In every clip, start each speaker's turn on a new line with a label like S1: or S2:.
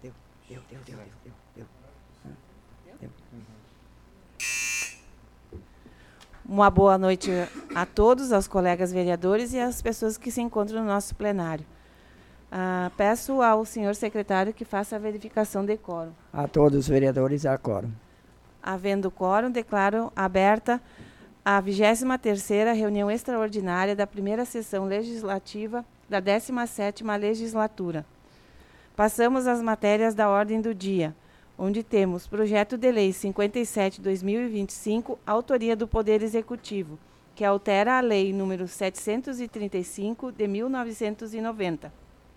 S1: Uma boa noite a todos, aos colegas vereadores e às pessoas que se encontram no nosso plenário. Peço ao senhor secretário que faça a verificação de quórum.
S2: A todos os vereadores, há quórum.
S1: Havendo quórum, declaro aberta a 23ª reunião extraordinária da primeira sessão legislativa da 17ª legislatura. Passamos às matérias da ordem do dia, onde temos projeto de lei 57/2025, autoria do Poder Executivo, que altera a lei número 735 de 1990.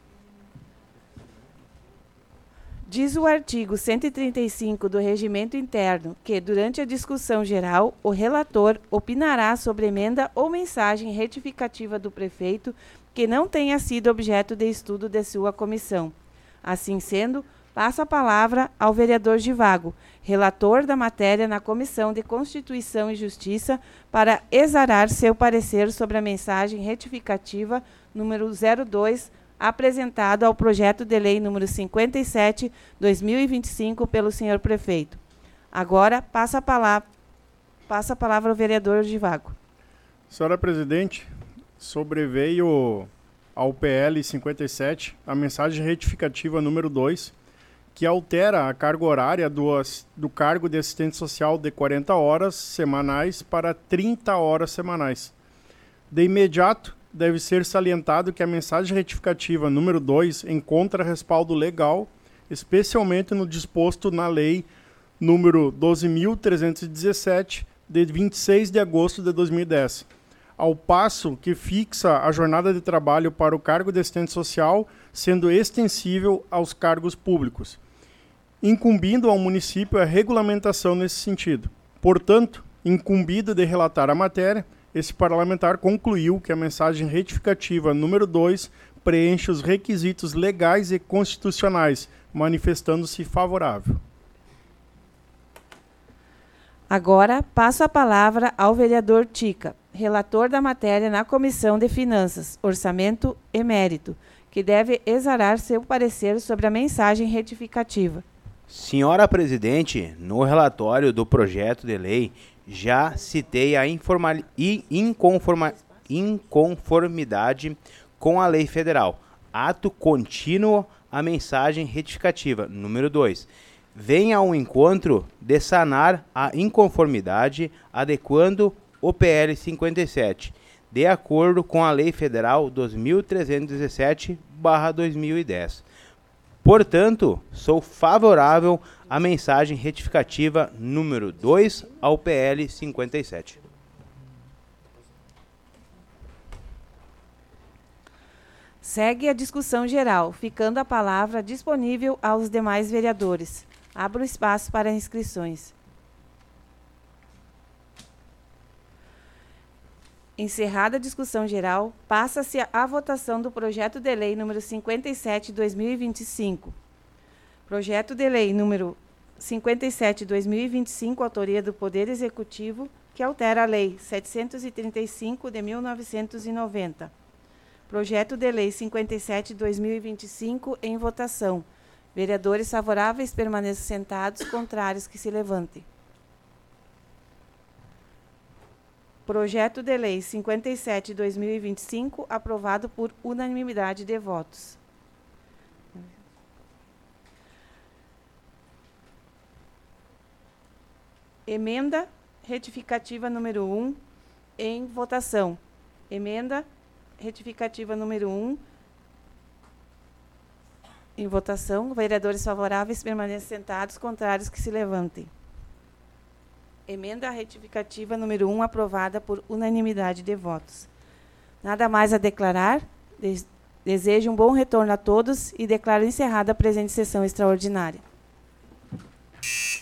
S1: Diz o artigo 135 do Regimento Interno que, durante a discussão geral, o relator opinará sobre emenda ou mensagem retificativa do prefeito que não tenha sido objeto de estudo de sua comissão. Assim sendo, passo a palavra ao vereador Givago, relator da matéria na Comissão de Constituição e Justiça, para exarar seu parecer sobre a mensagem retificativa número 02, apresentado ao projeto de lei número 57/2025 pelo senhor prefeito. Agora, passa a palavra ao vereador Givago.
S3: Senhora presidente, sobreveio ao PL 57 a mensagem retificativa número 2, que altera a carga horária do cargo de assistente social de 40 horas semanais para 30 horas semanais. De imediato, deve ser salientado que a mensagem retificativa número 2 encontra respaldo legal, especialmente no disposto na lei número 12.317, de 26 de agosto de 2010, ao passo que fixa a jornada de trabalho para o cargo de assistente social, sendo extensível aos cargos públicos, incumbindo ao município a regulamentação nesse sentido. Portanto, incumbido de relatar a matéria, esse parlamentar concluiu que a mensagem retificativa número 2 preenche os requisitos legais e constitucionais, manifestando-se favorável.
S1: Agora, passo a palavra ao vereador Tica, relator da matéria na Comissão de Finanças, Orçamento e Mérito, que deve exarar seu parecer sobre a mensagem retificativa.
S4: Senhora presidente, no relatório do projeto de lei, já citei a inconformidade com a lei federal. Ato contínuo a mensagem retificativa número 2. Vem ao encontro de sanar a inconformidade, adequando o PL 57, de acordo com a Lei Federal 2317/2010. Portanto, sou favorável à mensagem retificativa número 2 ao PL 57.
S1: Segue a discussão geral, ficando a palavra disponível aos demais vereadores. Abro o espaço para inscrições. Encerrada a discussão geral, passa-se à votação do projeto de lei número 57/2025. Projeto de lei número 57/2025, autoria do Poder Executivo, que altera a Lei 735 de 1990. Projeto de lei 57/2025 em votação. Vereadores favoráveis permaneçam sentados, contrários que se levantem. Projeto de lei 57/2025, aprovado por unanimidade de votos. Emenda retificativa número 1, em votação. Emenda retificativa número 1, em votação. Vereadores favoráveis permaneçam sentados, contrários que se levantem. Emenda retificativa número 1, aprovada por unanimidade de votos. Nada mais a declarar. Desejo um bom retorno a todos e declaro encerrada a presente sessão extraordinária.